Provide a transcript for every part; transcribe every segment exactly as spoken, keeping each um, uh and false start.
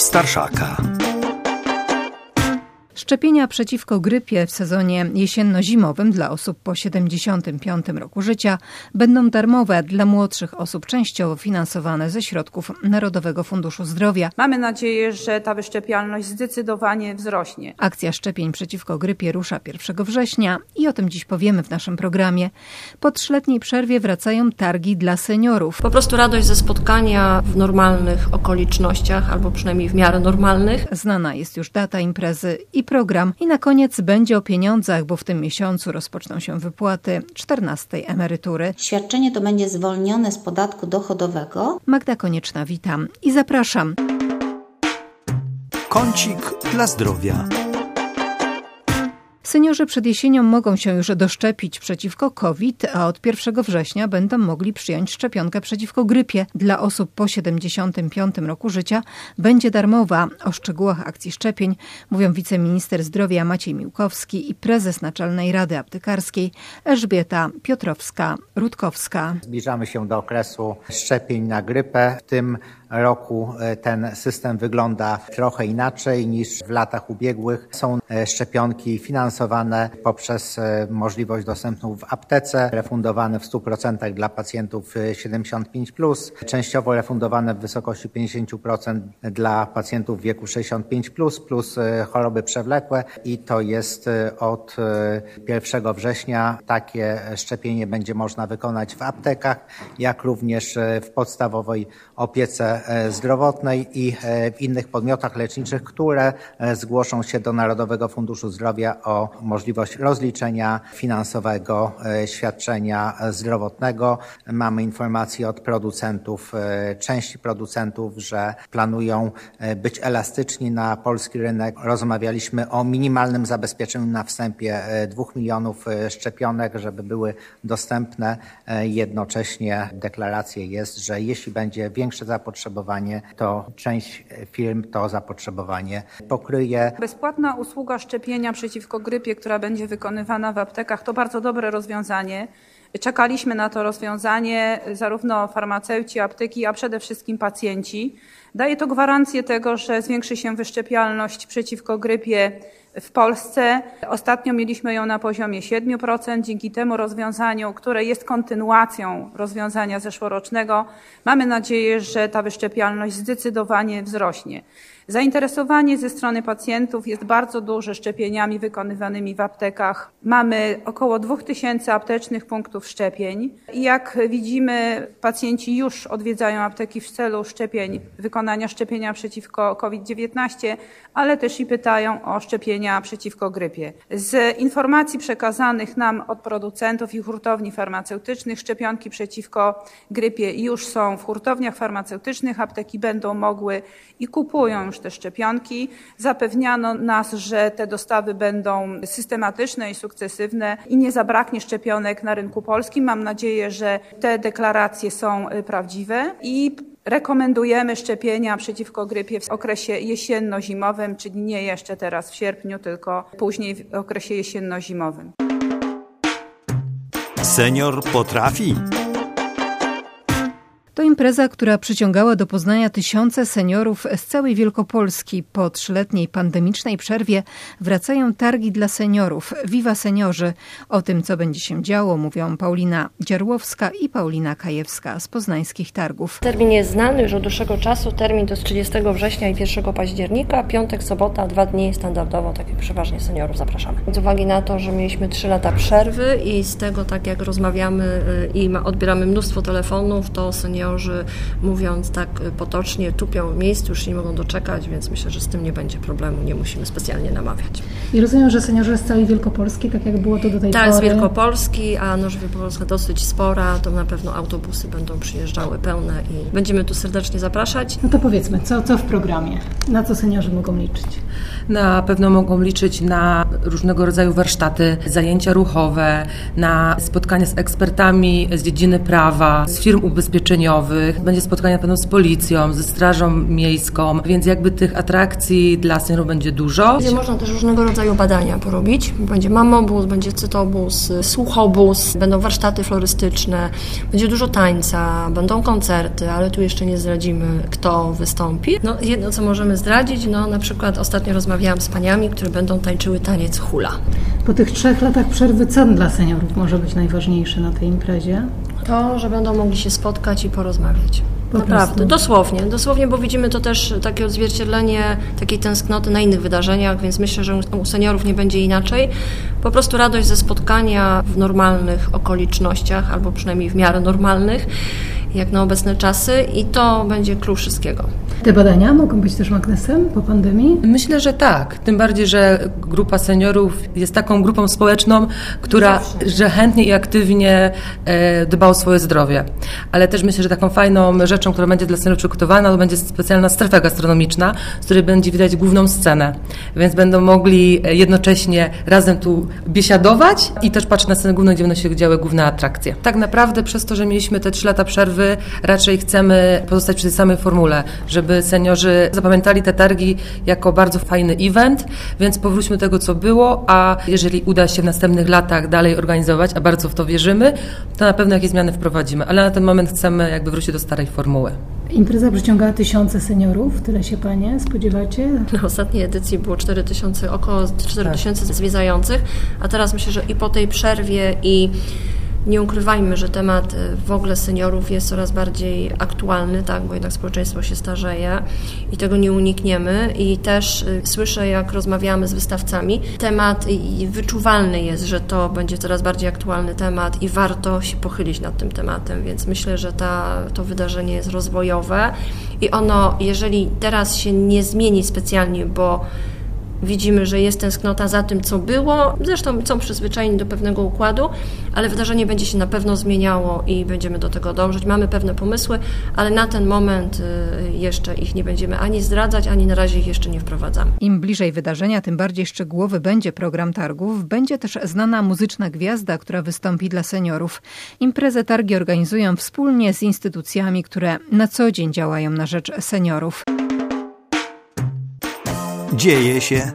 Starszaka. Szczepienia przeciwko grypie w sezonie jesienno-zimowym dla osób po siedemdziesiątym piątym roku życia będą darmowe, dla młodszych osób częściowo finansowane ze środków Narodowego Funduszu Zdrowia. Mamy nadzieję, że ta wyszczepialność zdecydowanie wzrośnie. Akcja szczepień przeciwko grypie rusza pierwszego września i o tym dziś powiemy w naszym programie. Po trzyletniej przerwie wracają targi dla seniorów. Po prostu radość ze spotkania w normalnych okolicznościach, albo przynajmniej w miarę normalnych. Znana jest już data imprezy i program. I na koniec będzie o pieniądzach, bo w tym miesiącu rozpoczną się wypłaty czternastej emerytury. Świadczenie to będzie zwolnione z podatku dochodowego. Magda Konieczna, witam i zapraszam. Kącik dla zdrowia. Seniorzy przed jesienią mogą się już doszczepić przeciwko COVID, a od pierwszego września będą mogli przyjąć szczepionkę przeciwko grypie. Dla osób po siedemdziesiątym piątym roku życia będzie darmowa. O szczegółach akcji szczepień mówią wiceminister zdrowia Maciej Miłkowski i prezes Naczelnej Rady Aptekarskiej Elżbieta Piotrowska-Rutkowska. Zbliżamy się do okresu szczepień na grypę. W tym roku ten system wygląda trochę inaczej niż w latach ubiegłych. Są szczepionki finansowane poprzez możliwość dostępną w aptece, refundowane w stu procentach dla pacjentów siedemdziesiąt pięć plus, częściowo refundowane w wysokości pięćdziesiąt procent dla pacjentów w wieku sześćdziesiąt pięć plus, plus choroby przewlekłe i to jest od pierwszego września. Takie szczepienie będzie można wykonać w aptekach, jak również w podstawowej opiece zdrowotnej i w innych podmiotach leczniczych, które zgłoszą się do Narodowego Funduszu Zdrowia o możliwość rozliczenia finansowego świadczenia zdrowotnego. Mamy informacje od producentów, części producentów, że planują być elastyczni na polski rynek. Rozmawialiśmy o minimalnym zabezpieczeniu na wstępie dwóch milionów szczepionek, żeby były dostępne. Jednocześnie deklaracją jest, że jeśli będzie większe zapotrzebowanie, to część firm to zapotrzebowanie pokryje. Bezpłatna usługa szczepienia przeciwko grypie, która będzie wykonywana w aptekach, to bardzo dobre rozwiązanie. Czekaliśmy na to rozwiązanie, zarówno farmaceuci, apteki, a przede wszystkim pacjenci. Daje to gwarancję tego, że zwiększy się wyszczepialność przeciwko grypie w Polsce. Ostatnio mieliśmy ją na poziomie siedem procent. Dzięki temu rozwiązaniu, które jest kontynuacją rozwiązania zeszłorocznego, mamy nadzieję, że ta wyszczepialność zdecydowanie wzrośnie. Zainteresowanie ze strony pacjentów jest bardzo duże szczepieniami wykonywanymi w aptekach. Mamy około dwa tysiące aptecznych punktów szczepień i jak widzimy, pacjenci już odwiedzają apteki w celu szczepień, wykonania szczepienia przeciwko COVID dziewiętnaście, ale też i pytają o szczepienia przeciwko grypie. Z informacji przekazanych nam od producentów i hurtowni farmaceutycznych, szczepionki przeciwko grypie już są w hurtowniach farmaceutycznych, apteki będą mogły i kupują już te szczepionki. Zapewniano nas, że te dostawy będą systematyczne i sukcesywne i nie zabraknie szczepionek na rynku polskim. Mam nadzieję, że te deklaracje są prawdziwe i rekomendujemy szczepienia przeciwko grypie w okresie jesienno-zimowym, czyli nie jeszcze teraz w sierpniu, tylko później w okresie jesienno-zimowym. Senior potrafi. To impreza, która przyciągała do Poznania tysiące seniorów z całej Wielkopolski. Po trzyletniej pandemicznej przerwie wracają targi dla seniorów. Viva Seniorzy. O tym, co będzie się działo, mówią Paulina Dziarłowska i Paulina Kajewska z poznańskich targów. Termin jest znany już od dłuższego czasu. Termin to jest trzydziestego września i pierwszego października. Piątek, sobota, dwa dni standardowo, tak jak przeważnie seniorów zapraszamy. Z uwagi na to, że mieliśmy trzy lata przerwy i z tego, tak jak rozmawiamy i odbieramy mnóstwo telefonów, to seniorzy, mówiąc tak potocznie, tupią w miejscu, już nie mogą doczekać, więc myślę, że z tym nie będzie problemu, nie musimy specjalnie namawiać. I rozumiem, że seniorzy z całej Wielkopolski, tak jak było to do tej tak, pory. Tak, z Wielkopolski, a no, że Wielkopolska dosyć spora, to na pewno autobusy będą przyjeżdżały pełne i będziemy tu serdecznie zapraszać. No to powiedzmy, co, co w programie? Na co seniorzy mogą liczyć? Na pewno mogą liczyć na różnego rodzaju warsztaty, zajęcia ruchowe, na spotkania z ekspertami z dziedziny prawa, z firm ubezpieczeniowych. Będzie spotkania na pewno z policją, ze strażą miejską, więc jakby tych atrakcji dla seniorów będzie dużo. Będzie można też różnego rodzaju badania porobić. Będzie mamobus, będzie cytobus, słuchobus, będą warsztaty florystyczne, będzie dużo tańca, będą koncerty, ale tu jeszcze nie zdradzimy, kto wystąpi. No, jedno, co możemy zdradzić, no na przykład ostatnio rozmawiałam z paniami, które będą tańczyły taniec hula. Po tych trzech latach przerwy co dla seniorów może być najważniejsze na tej imprezie? To, że będą mogli się spotkać i porozmawiać. Po Naprawdę, prostu. dosłownie, dosłownie, bo widzimy to też takie odzwierciedlenie takiej tęsknoty na innych wydarzeniach, więc myślę, że u seniorów nie będzie inaczej. Po prostu radość ze spotkania w normalnych okolicznościach, albo przynajmniej w miarę normalnych, jak na obecne czasy, i to będzie klucz wszystkiego. Te badania mogą być też magnesem po pandemii? Myślę, że tak. Tym bardziej, że grupa seniorów jest taką grupą społeczną, która że chętnie i aktywnie e, dba o swoje zdrowie. Ale też myślę, że taką fajną rzeczą, która będzie dla seniorów przygotowana, to będzie specjalna strefa gastronomiczna, z której będzie widać główną scenę. Więc będą mogli jednocześnie razem tu biesiadować i też patrzeć na scenę główną, gdzie będą się działy główne atrakcje. Tak naprawdę przez to, że mieliśmy te trzy lata przerwy, raczej chcemy pozostać przy tej samej formule, żeby seniorzy zapamiętali te targi jako bardzo fajny event, więc powróćmy do tego, co było, a jeżeli uda się w następnych latach dalej organizować, a bardzo w to wierzymy, to na pewno jakieś zmiany wprowadzimy, ale na ten moment chcemy jakby wrócić do starej formuły. Impreza przyciągała tysiące seniorów, tyle się Panie spodziewacie? Na ostatniej edycji było cztery tysiące, około cztery tysiące tak. zwiedzających, a teraz myślę, że i po tej przerwie, i nie ukrywajmy, że temat w ogóle seniorów jest coraz bardziej aktualny, tak, bo jednak społeczeństwo się starzeje i tego nie unikniemy. I też słyszę, jak rozmawiamy z wystawcami, temat i wyczuwalny jest, że to będzie coraz bardziej aktualny temat i warto się pochylić nad tym tematem, więc myślę, że ta, to wydarzenie jest rozwojowe i ono, jeżeli teraz się nie zmieni specjalnie, bo widzimy, że jest tęsknota za tym, co było. Zresztą są przyzwyczajeni do pewnego układu, ale wydarzenie będzie się na pewno zmieniało i będziemy do tego dążyć. Mamy pewne pomysły, ale na ten moment jeszcze ich nie będziemy ani zdradzać, ani na razie ich jeszcze nie wprowadzamy. Im bliżej wydarzenia, tym bardziej szczegółowy będzie program targów. Będzie też znana muzyczna gwiazda, która wystąpi dla seniorów. Imprezę targi organizują wspólnie z instytucjami, które na co dzień działają na rzecz seniorów. Dzieje się.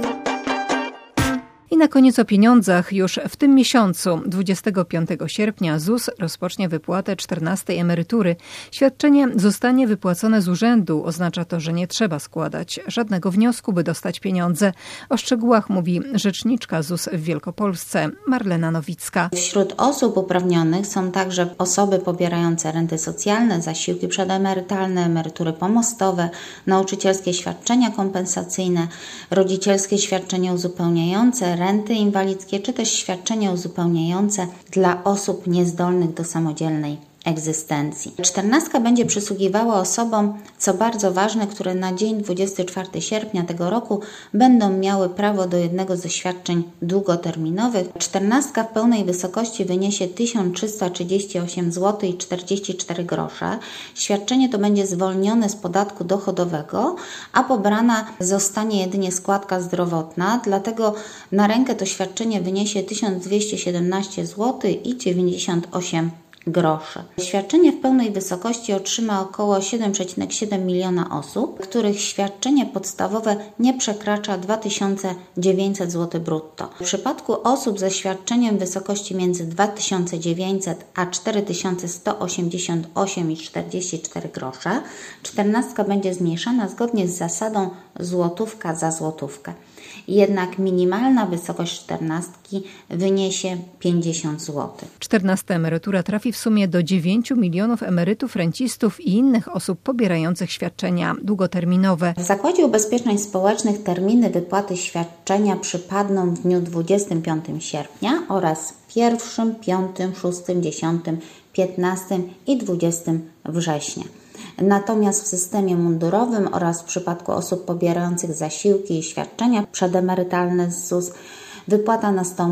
I na koniec o pieniądzach. Już w tym miesiącu, dwudziestego piątego sierpnia, Z U S rozpocznie wypłatę czternastej emerytury. Świadczenie zostanie wypłacone z urzędu. Oznacza to, że nie trzeba składać żadnego wniosku, by dostać pieniądze. O szczegółach mówi rzeczniczka Z U S w Wielkopolsce, Marlena Nowicka. Wśród osób uprawnionych są także osoby pobierające renty socjalne, zasiłki przedemerytalne, emerytury pomostowe, nauczycielskie świadczenia kompensacyjne, rodzicielskie świadczenia uzupełniające, renty inwalidzkie, czy też świadczenia uzupełniające dla osób niezdolnych do samodzielnej egzystencji. Czternastka będzie przysługiwała osobom, co bardzo ważne, które na dzień dwudziestego czwartego sierpnia tego roku będą miały prawo do jednego ze świadczeń długoterminowych. Czternastka w pełnej wysokości wyniesie tysiąc trzysta trzydzieści osiem złotych i czterdzieści cztery grosze. Świadczenie to będzie zwolnione z podatku dochodowego, a pobrana zostanie jedynie składka zdrowotna, dlatego na rękę to świadczenie wyniesie tysiąc dwieście siedemnaście złotych i dziewięćdziesiąt osiem groszy. Świadczenie w pełnej wysokości otrzyma około siedem przecinek siedem miliona osób, których świadczenie podstawowe nie przekracza dwa tysiące dziewięćset złotych brutto. W przypadku osób ze świadczeniem w wysokości między dwa tysiące dziewięćset a cztery tysiące sto osiemdziesiąt osiem i czterdzieści cztery grosze, czternastka będzie zmniejszana zgodnie z zasadą złotówka za złotówkę. Jednak minimalna wysokość czternastki wyniesie pięćdziesiąt złotych. Czternasta emerytura trafi w sumie do dziewięciu milionów emerytów, rencistów i innych osób pobierających świadczenia długoterminowe. W Zakładzie Ubezpieczeń Społecznych terminy wypłaty świadczenia przypadną w dniu dwudziestego piątego sierpnia oraz pierwszego, piątego, szóstego, dziesiątego, piętnastego i dwudziestego września. Natomiast w systemie mundurowym oraz w przypadku osób pobierających zasiłki i świadczenia przedemerytalne z Z U S wypłata nastąpi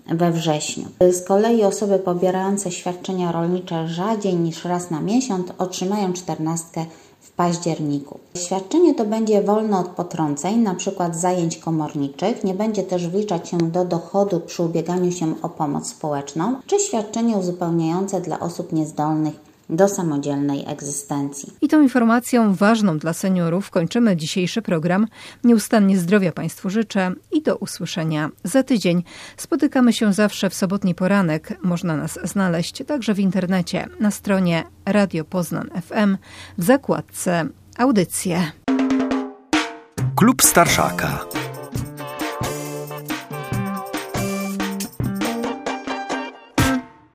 we wrześniu. Z kolei osoby pobierające świadczenia rolnicze rzadziej niż raz na miesiąc otrzymają czternastkę w październiku. Świadczenie to będzie wolne od potrąceń, np. zajęć komorniczych, nie będzie też wliczać się do dochodu przy ubieganiu się o pomoc społeczną, czy świadczenie uzupełniające dla osób niezdolnych do samodzielnej egzystencji. I tą informacją ważną dla seniorów kończymy dzisiejszy program. Nieustannie zdrowia Państwu życzę i do usłyszenia za tydzień. Spotykamy się zawsze w sobotni poranek. Można nas znaleźć także w internecie na stronie Radio Poznań F M w zakładce Audycje. Klub Starszaka.